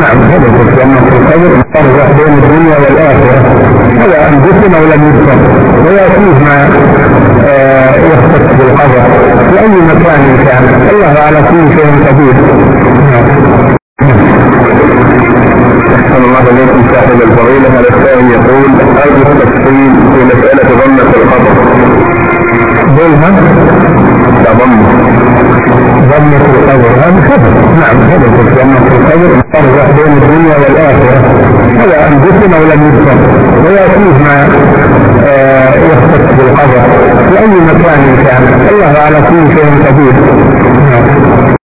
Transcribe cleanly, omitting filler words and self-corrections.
نعم هذا يقول لأنه في القبر يرجع بين الدنيا والآخرة، هذا أن جسم أو لم يذكر، ويأتيه ما يختص بالقبر في أي مكان كان، الله على كل شيء قدير. أحسن الله إليكم صاحب الفضيلة. هذا السائل يقول أرجو التفصيل في مسألة ضمة القبر. ضمة القبر هذا خبر. نعم هذا يقول لأنه في القبر يرجع بين الدنيا والآخرة، هذا أن جسم أو لم يذكر، ويأتيه ما يختص بالقبر في أي مكان كان، الله على كل شيء قدير.